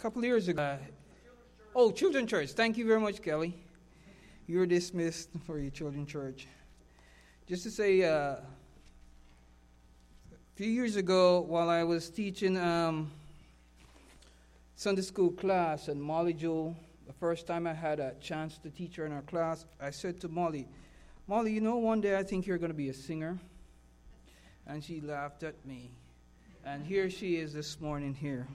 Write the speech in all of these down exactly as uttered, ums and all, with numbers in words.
couple of years ago. Uh, oh, Children's Church. Thank you very much, Kelly. You're dismissed for your Children's Church. Just to say, uh, a few years ago, while I was teaching um, Sunday school class, and Molly Jo, the first time I had a chance to teach her in our class, I said to Molly, Molly, you know, one day I think you're going to be a singer. And she laughed at me. And here she is this morning here.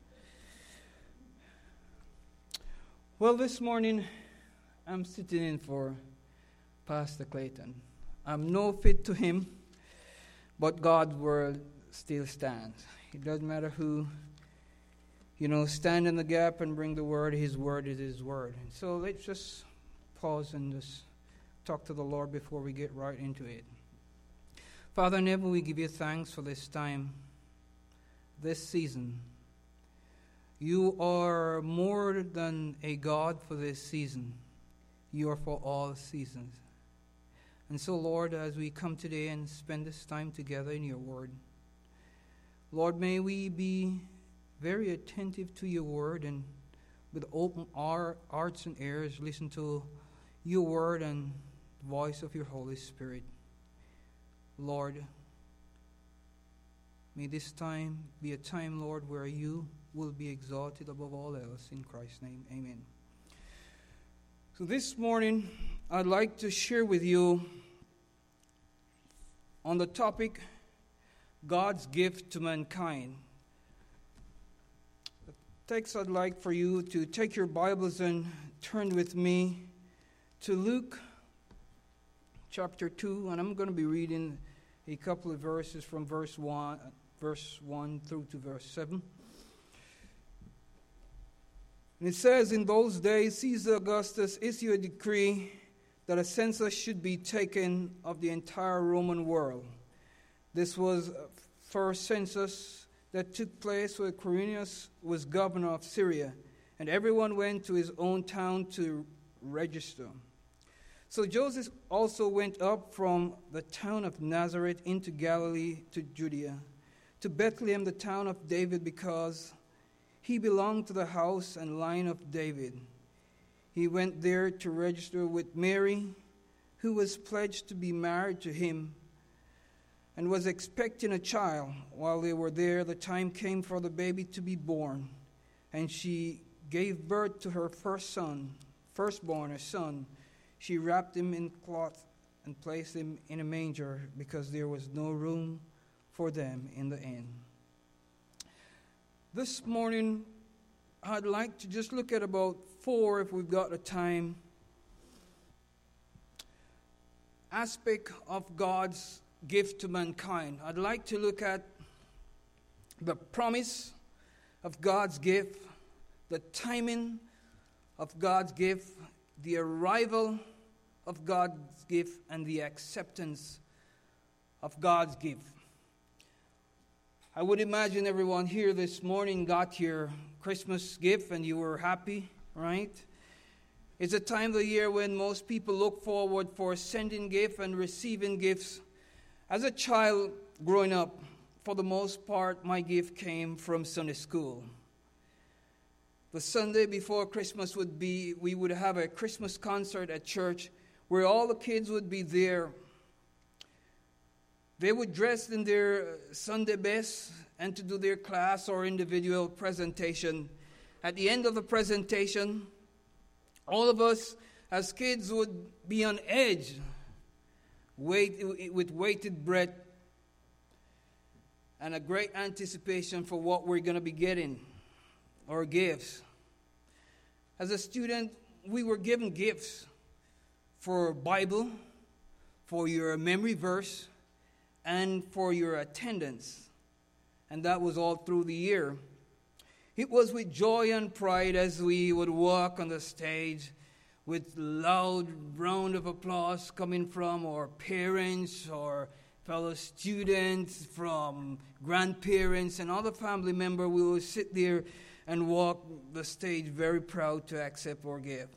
Well, this morning, I'm sitting in for Pastor Clayton. I'm no fit to him, but God's word still stands. It doesn't matter who, you know, stand in the gap and bring the word. His word is his word. And so let's just pause and just talk to the Lord before we get right into it. Father in heaven, we give you thanks for this time, this season. You are more than a God for this season. You are for all seasons. And so, Lord, as we come today and spend this time together in your word, Lord, may we be very attentive to your word and with open our hearts and ears listen to your word and the voice of your Holy Spirit. Lord, may this time be a time, Lord, where you will be exalted above all else. In Christ's name, amen. So this morning, I'd like to share with you on the topic, God's gift to mankind. The text I'd like for you to take your Bibles and turn with me to Luke chapter two, and I'm going to be reading a couple of verses from verse one, verse one through to verse seven. And it says, in those days, Caesar Augustus issued a decree that a census should be taken of the entire Roman world. This was the first census that took place when Quirinius was governor of Syria, and everyone went to his own town to register. So Joseph also went up from the town of Nazareth into Galilee to Judea, to Bethlehem, the town of David, because he belonged to the house and line of David. He went there to register with Mary, who was pledged to be married to him and was expecting a child. While they were there, the time came for the baby to be born, and she gave birth to her first son, firstborn, a son. She wrapped him in cloth and placed him in a manger because there was no room for them in the inn. This morning, I'd like to just look at about four, if we've got the time, aspect of God's gift to mankind. I'd like to look at the promise of God's gift, the timing of God's gift, the arrival of God's gift, and the acceptance of God's gift. I would imagine everyone here this morning got your Christmas gift and you were happy, right? It's a time of the year when most people look forward for sending gifts and receiving gifts. As a child growing up, for the most part, my gift came from Sunday school. The Sunday before Christmas would be, we would have a Christmas concert at church where all the kids would be there. They would dress in their Sunday best and to do their class or individual presentation. At the end of the presentation, all of us as kids would be on edge, wait, with waited breath and a great anticipation for what we're going to be getting, or gifts. As a student, we were given gifts for Bible, for your memory verse, and for your attendance. And that was all through the year. It was with joy and pride as we would walk on the stage with loud round of applause coming from our parents or fellow students, from grandparents and other family members. We would sit there and walk the stage very proud to accept our gift.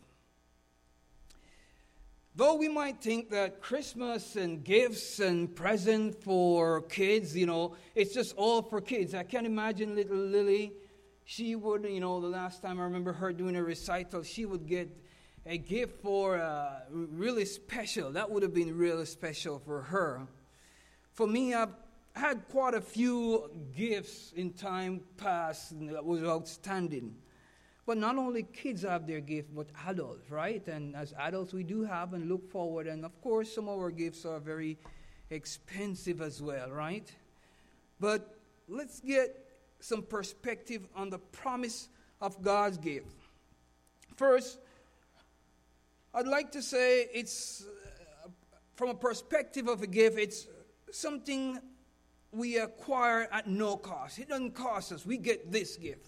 Though we might think that Christmas and gifts and presents for kids, you know, it's just all for kids. I can imagine little Lily. she would, you know, the last time I remember her doing a recital, she would get a gift for uh, really special. That would have been really special for her. For me, I've had quite a few gifts in time past that was outstanding. But not only kids have their gift, but adults, right? And as adults, we do have and look forward. And of course, some of our gifts are very expensive as well, right? But let's get some perspective on the promise of God's gift. First, I'd like to say it's, uh, from a perspective of a gift, it's something we acquire at no cost. It doesn't cost us. We get this gift.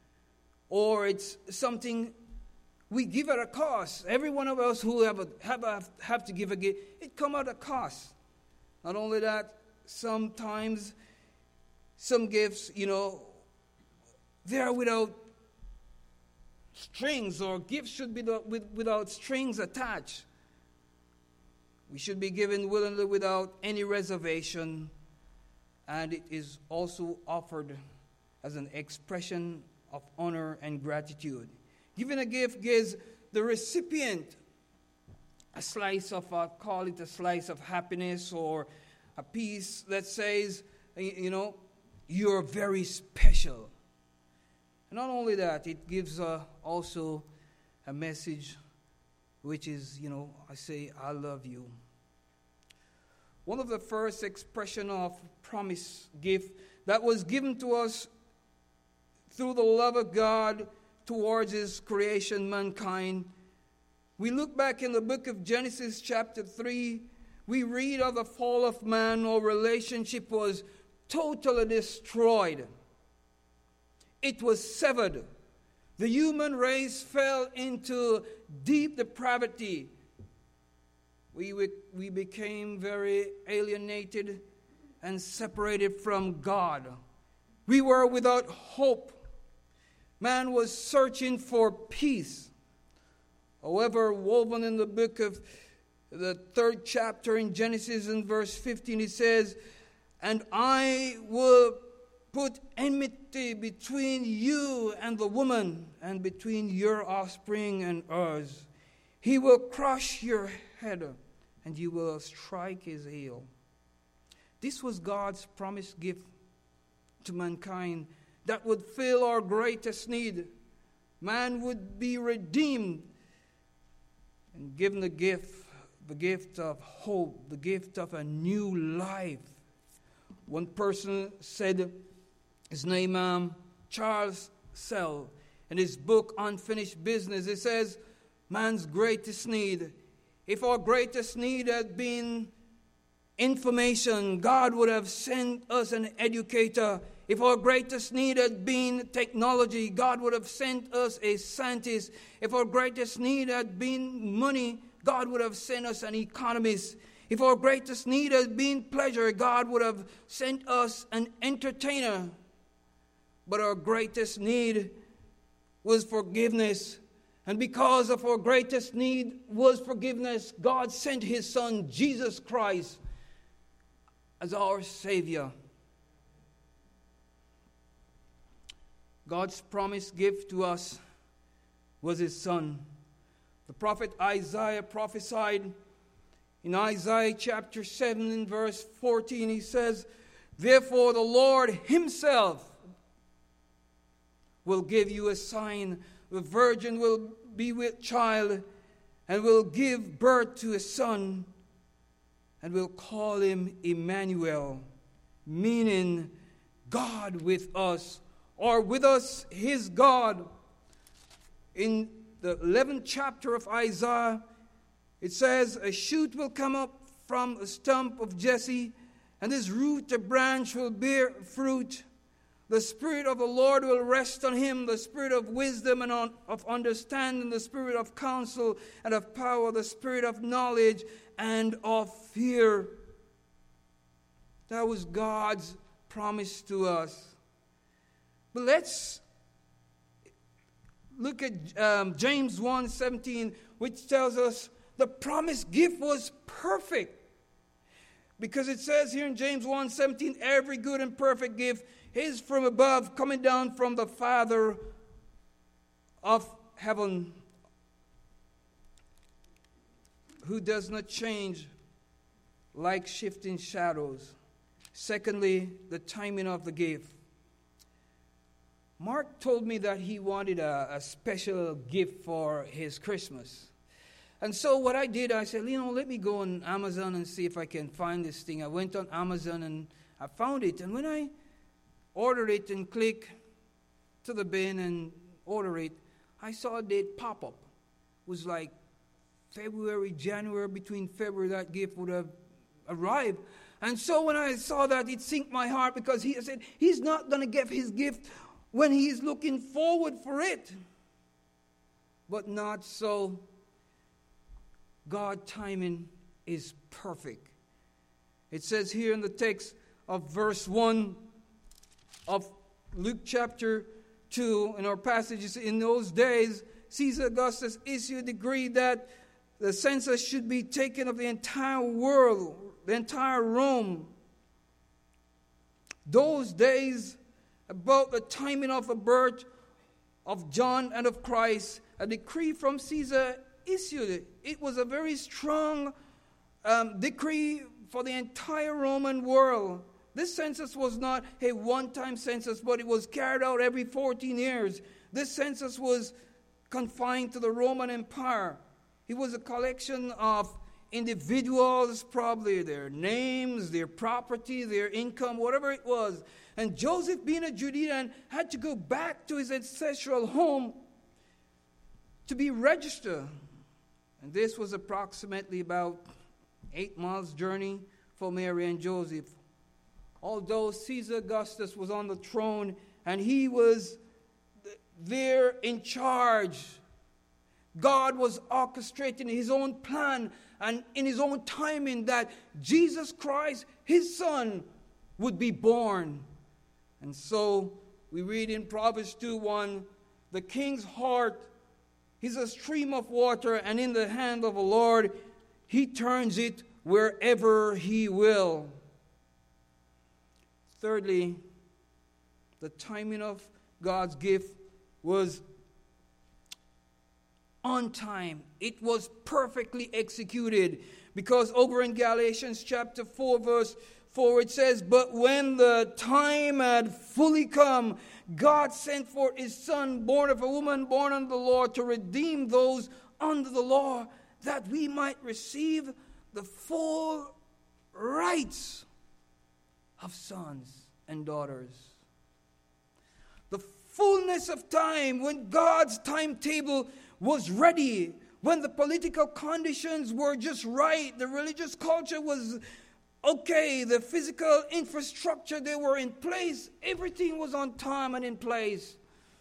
Or it's something we give at a cost. Every one of us who have, a, have, a, have to give a gift, it comes at a cost. Not only that, sometimes some gifts, you know, they are without strings, or gifts should be with, without strings attached. We should be given willingly without any reservation, and it is also offered as an expression of honor and gratitude. Giving a gift gives the recipient a slice of, uh, call it a slice of happiness, or a piece that says, you know, you're very special. And not only that, it gives uh, also a message which is, you know, I say, I love you. One of the first expression of promise gift that was given to us through the love of God towards his creation, mankind. We look back in the book of Genesis chapter three, we read of the fall of man. Our relationship was totally destroyed. It was severed. The human race fell into deep depravity. We, we, we became very alienated and separated from God. We were without hope. Man was searching for peace. However, woven in the book of the third chapter in Genesis in verse fifteen, it says, and I will put enmity between you and the woman, and between your offspring and hers. He will crush your head, and you will strike his heel. This was God's promised gift to mankind that would fill our greatest need. Man would be redeemed and given the gift, the gift of hope, the gift of a new life. One person said, his name um, Charles Sell, in his book Unfinished Business, it says, man's greatest need. If our greatest need had been information, God would have sent us an educator. If our greatest need had been technology, God would have sent us a scientist. If our greatest need had been money, God would have sent us an economist. If our greatest need had been pleasure, God would have sent us an entertainer. But our greatest need was forgiveness. And because of our greatest need was forgiveness, God sent his Son, Jesus Christ, as our Savior. God's promised gift to us was his Son. The prophet Isaiah prophesied in Isaiah chapter seven and verse fourteen. He says, therefore the Lord himself will give you a sign. The virgin will be with child and will give birth to a son and will call him Emmanuel, meaning God with us, or with us his God. In the eleventh chapter of Isaiah, it says, a shoot will come up from a stump of Jesse, and his root, a branch, will bear fruit. The Spirit of the Lord will rest on him, the Spirit of wisdom and on, of understanding, the Spirit of counsel and of power, the Spirit of knowledge and of fear. That was God's promise to us. But let's look at um, James one seventeen, which tells us the promised gift was perfect. Because it says here in James one seventeen, every good and perfect gift is from above, coming down from the Father of heaven, who does not change like shifting shadows. Secondly, the timing of the gift. Mark told me that he wanted a, a special gift for his Christmas. And so what I did, I said, you know, let me go on Amazon and see if I can find this thing. I went on Amazon and I found it. And when I ordered it and click to the bin and order it, I saw a date pop up. It was like February, January, between February that gift would have arrived. And so when I saw that, it sinked my heart, because he said he's not going to give his gift when he's looking forward for it. But not so. God's timing is perfect. It says here in the text of verse one of Luke chapter two, in our passages, in those days, Caesar Augustus issued a decree that the census should be taken of the entire world, the entire Rome. Those days, about the timing of the birth of John and of Christ, a decree from Caesar issued it. It was a very strong um, decree for the entire Roman world. This census was not a one-time census, but it was carried out every fourteen years. This census was confined to the Roman Empire. It was a collection of individuals, probably their names, their property, their income, whatever it was. And Joseph, being a Judean, had to go back to his ancestral home to be registered. And this was approximately about eight miles journey for Mary and Joseph. Although Caesar Augustus was on the throne and he was there in charge, God was orchestrating his own plan and in his own timing that Jesus Christ, his son, would be born. And so we read in Proverbs two one, the king's heart is a stream of water, and in the hand of the Lord he turns it wherever he will. Thirdly, the timing of God's gift was on time. It was perfectly executed, because over in Galatians chapter four verse four it says, but when the time had fully come, God sent forth his son, born of a woman, born under the law, to redeem those under the law, that we might receive the full rights of sons and daughters. The fullness of time, when God's timetable was ready, when the political conditions were just right, the religious culture was okay, the physical infrastructure, they were in place, everything was on time and in place.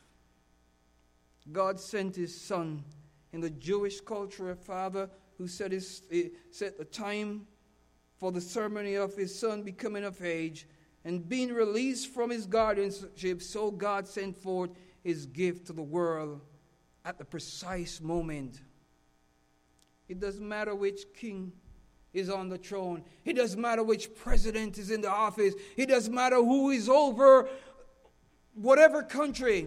God sent his son. In the Jewish culture, a father who set, his, set the time for the ceremony of his son becoming of age and being released from his guardianship, so God sent forth his gift to the world at the precise moment. It doesn't matter which king is on the throne. It doesn't matter which president is in the office. It doesn't matter who is over whatever country.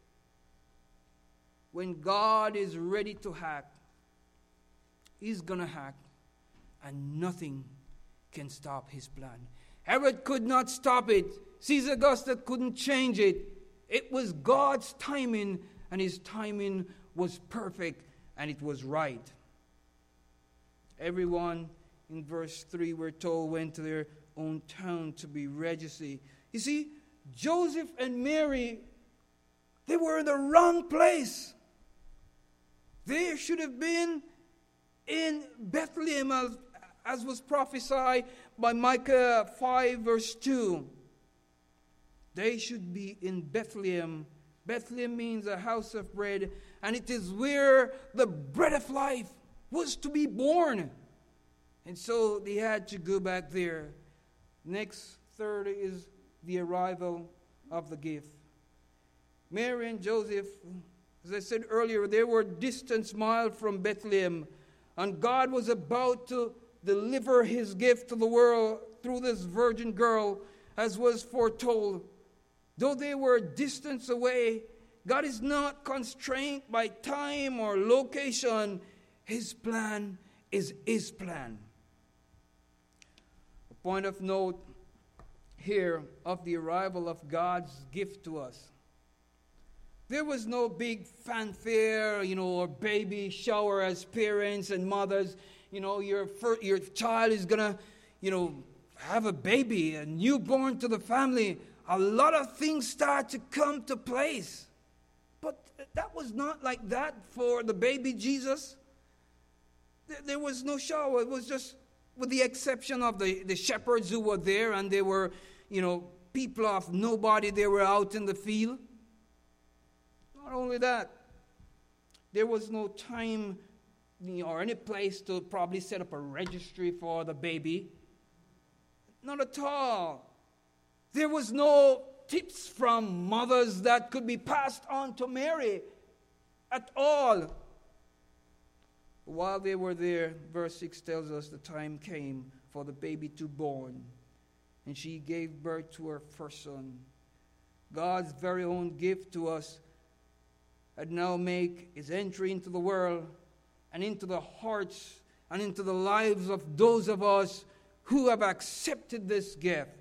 When God is ready to act, he's going to act, and nothing can stop his plan. Herod could not stop it. Caesar Augustus couldn't change it. It was God's timing, and his timing was perfect, and it was right. Everyone, in verse three, we're told, went to their own town to be registered. You see, Joseph and Mary, they were in the wrong place. They should have been in Bethlehem, as, as was prophesied by Micah five, verse two. They should be in Bethlehem. Bethlehem means a house of bread, and it is where the bread of life was to be born. And so they had to go back there. Next, third is the arrival of the gift. Mary and Joseph, as I said earlier, they were distant miles from Bethlehem, and God was about to deliver his gift to the world through this virgin girl, as was foretold. Though they were distance away, God is not constrained by time or location. His plan is His plan. A point of note here of the arrival of God's gift to us. There was no big fanfare, you know, or baby shower as parents and mothers. You know, your first, your child is going to, you know, have a baby, a newborn to the family. A lot of things start to come to place. But that was not like that for the baby Jesus. There was no shower. It was just, with the exception of the, the shepherds who were there, and they were, you know, people of nobody. They were out in the field. Not only that, there was no time, you know, or any place to probably set up a registry for the baby. Not at all. There was no tips from mothers that could be passed on to Mary at all. While they were there, verse six tells us the time came for the baby to be born, and she gave birth to her first son. God's very own gift to us had now make his entry into the world and into the hearts and into the lives of those of us who have accepted this gift.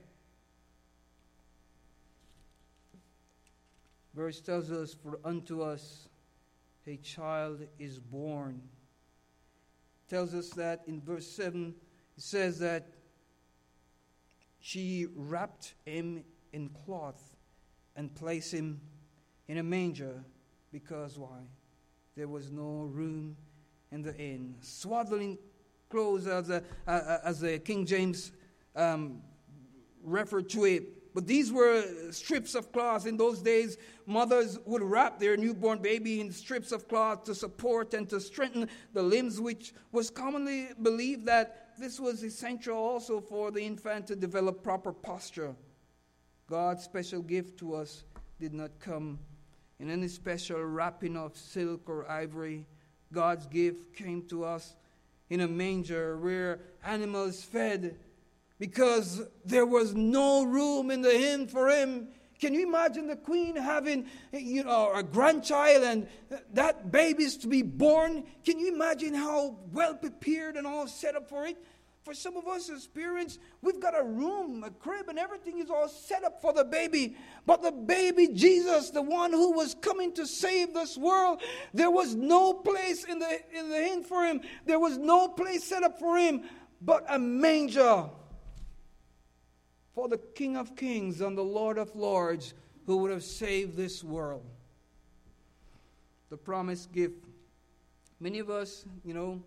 Verse tells us, for unto us a child is born. Tells us that in verse seven, it says that she wrapped him in cloth and placed him in a manger, because why? There was no room in the inn. Swaddling clothes, as the, uh, as the King James um, referred to it. But these were strips of cloth. In those days, mothers would wrap their newborn baby in strips of cloth to support and to strengthen the limbs, which was commonly believed that this was essential also for the infant to develop proper posture. God's special gift to us did not come in any special wrapping of silk or ivory. God's gift came to us in a manger where animals fed, because there was no room in the inn for him. Can you imagine the queen having, you know, a grandchild and that baby is to be born? Can you imagine how well prepared and all set up for it? For some of us as parents, we've got a room, a crib, and everything is all set up for the baby. But the baby Jesus, the one who was coming to save this world, there was no place in the, in the inn for him. There was no place set up for him but a manger for the King of Kings and the Lord of Lords, who would have saved this world. The promised gift. Many of us, you know,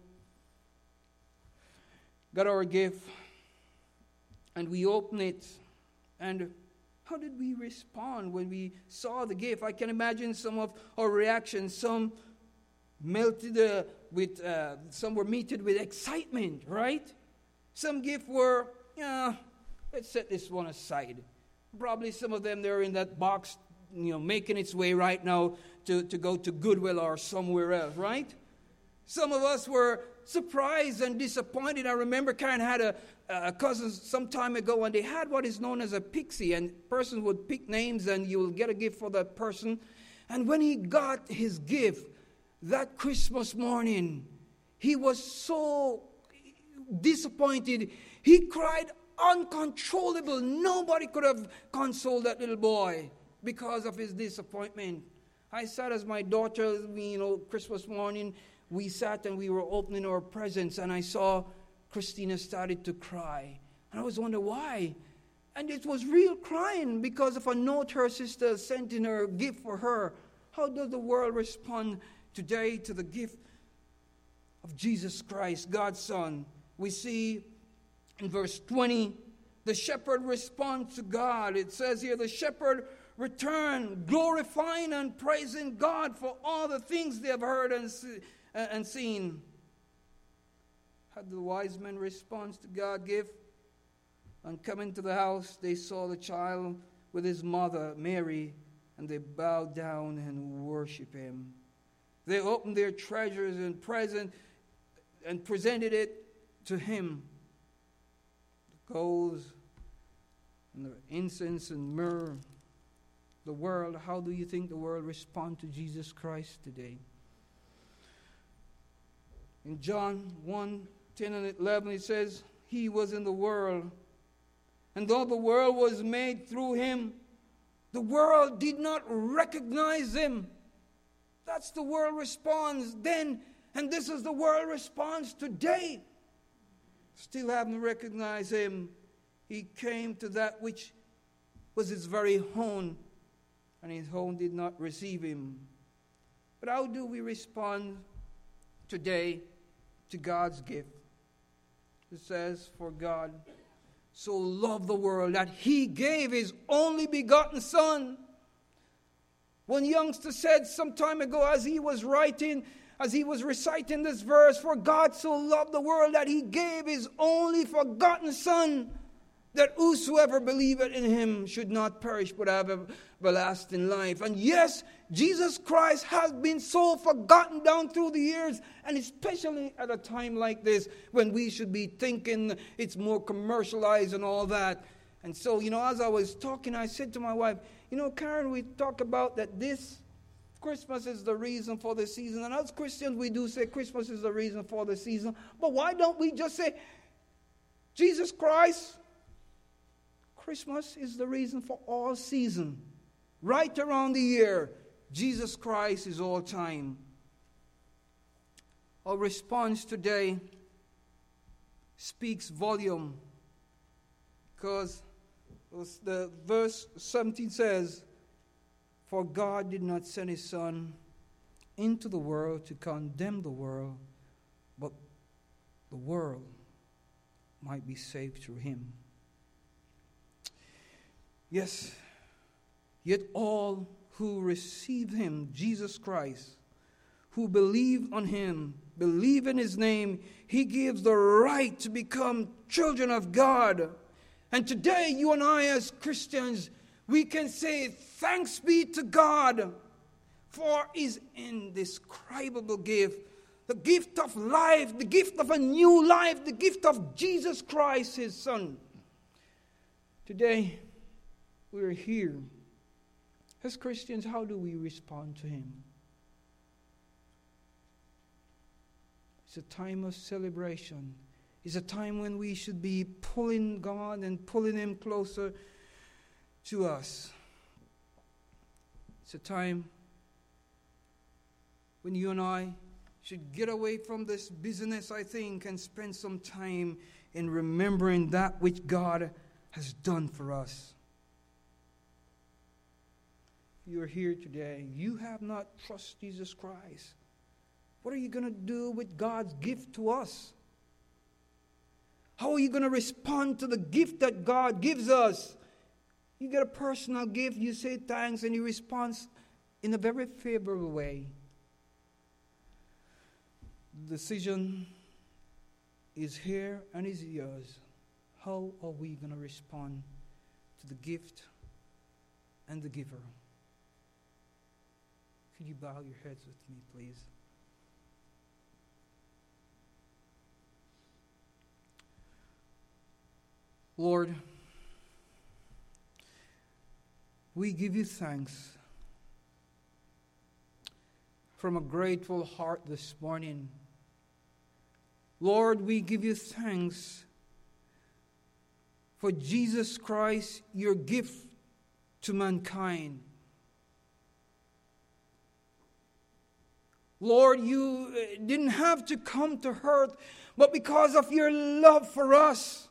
got our gift and we open it, and how did we respond when we saw the gift? I can imagine some of our reactions. Some melted uh, with, uh, some were meted with excitement, right? Some gifts were, yeah, let's set this one aside. Probably some of them, they're in that box, you know, making its way right now to, to go to Goodwill or somewhere else, right? Some of us were surprised and disappointed. I remember Karen had a, a cousin some time ago, and they had what is known as a pixie, and persons would pick names and you will get a gift for that person. And when he got his gift that Christmas morning, he was so disappointed. He cried uncontrollable. Nobody could have consoled that little boy because of his disappointment. I sat as my daughter, you know, Christmas morning, we sat and we were opening our presents, and I saw Christina started to cry. And I was wondering why. And it was real crying because of a note her sister sent in her gift for her. How does the world respond today to the gift of Jesus Christ, God's Son? We see in verse twenty, the shepherd responds to God. It says here, the shepherd returned, glorifying and praising God for all the things they have heard and, see, and seen. How did the wise men respond to God's gift? On coming to the house, they saw the child with his mother, Mary, and they bowed down and worshiped him. They opened their treasures and present and presented it to him. The gold and the incense and myrrh. The world, how do you think the world responds to Jesus Christ today? In John one, ten and eleven, it says, He was in the world, and though the world was made through Him, the world did not recognize Him. That's the world response then, and this is the world response today. Still haven't recognized Him. He came to that which was His very own, and His own did not receive Him. But how do we respond today to God's gift? It says, for God so loved the world that He gave His only begotten Son. One youngster said some time ago, as he was writing, as he was reciting this verse, for God so loved the world that He gave His only begotten Son, that whosoever believeth in Him should not perish but have everlasting life. And yes, Jesus Christ has been so forgotten down through the years, and especially at a time like this when we should be thinking it's more commercialized and all that. And so, you know, as I was talking, I said to my wife, you know, Karen, we talk about that this Christmas is the reason for the season. And as Christians, we do say Christmas is the reason for the season. But why don't we just say Jesus Christ, Christmas is the reason for all season. Right around the year, Jesus Christ is all time. Our response today speaks volume, because the verse seventeen says, for God did not send His Son into the world to condemn the world, but the world might be saved through Him. Yes, yet all who receive Him, Jesus Christ, who believe on Him, believe in His name, He gives the right to become children of God. And today, you and I as Christians, we can say, thanks be to God for His indescribable gift, the gift of life, the gift of a new life, the gift of Jesus Christ, His Son. Today, we're here. As Christians, how do we respond to Him? It's a time of celebration. It's a time when we should be pulling God and pulling Him closer to us. It's a time when you and I should get away from this business, I think, and spend some time in remembering that which God has done for us. You're here today. You have not trusted Jesus Christ. What are you going to do with God's gift to us? How are you going to respond to the gift that God gives us? You get a personal gift, you say thanks, and you respond in a very favorable way. The decision is here and is yours. How are we going to respond to the gift and the giver? Could you bow your heads with me, please? Lord, we give you thanks from a grateful heart this morning. Lord, we give you thanks for Jesus Christ, your gift to mankind. Lord, you didn't have to come to earth, but because of your love for us,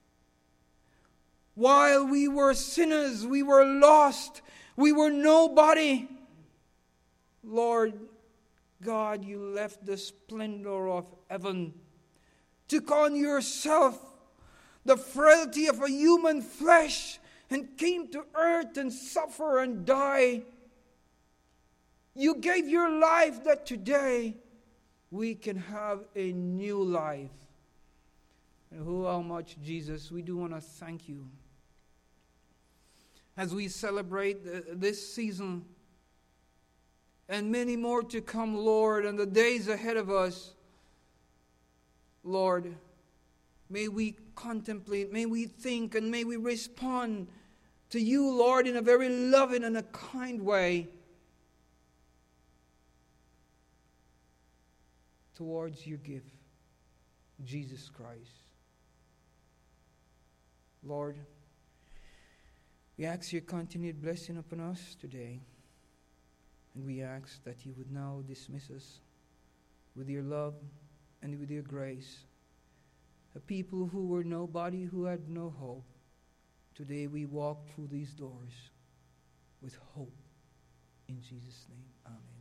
while we were sinners, we were lost, we were nobody, Lord God, you left the splendor of heaven, took on yourself the frailty of a human flesh, and came to earth and suffer and die. You gave your life that today we can have a new life. And oh, how much, Jesus, we do want to thank you. As we celebrate this season and many more to come, Lord, and the days ahead of us, Lord, may we contemplate, may we think, and may we respond to you, Lord, in a very loving and a kind way towards your gift, Jesus Christ. Lord, we ask your continued blessing upon us today, and we ask that you would now dismiss us with your love and with your grace. A people who were nobody, who had no hope, today we walk through these doors with hope. In Jesus' name, amen.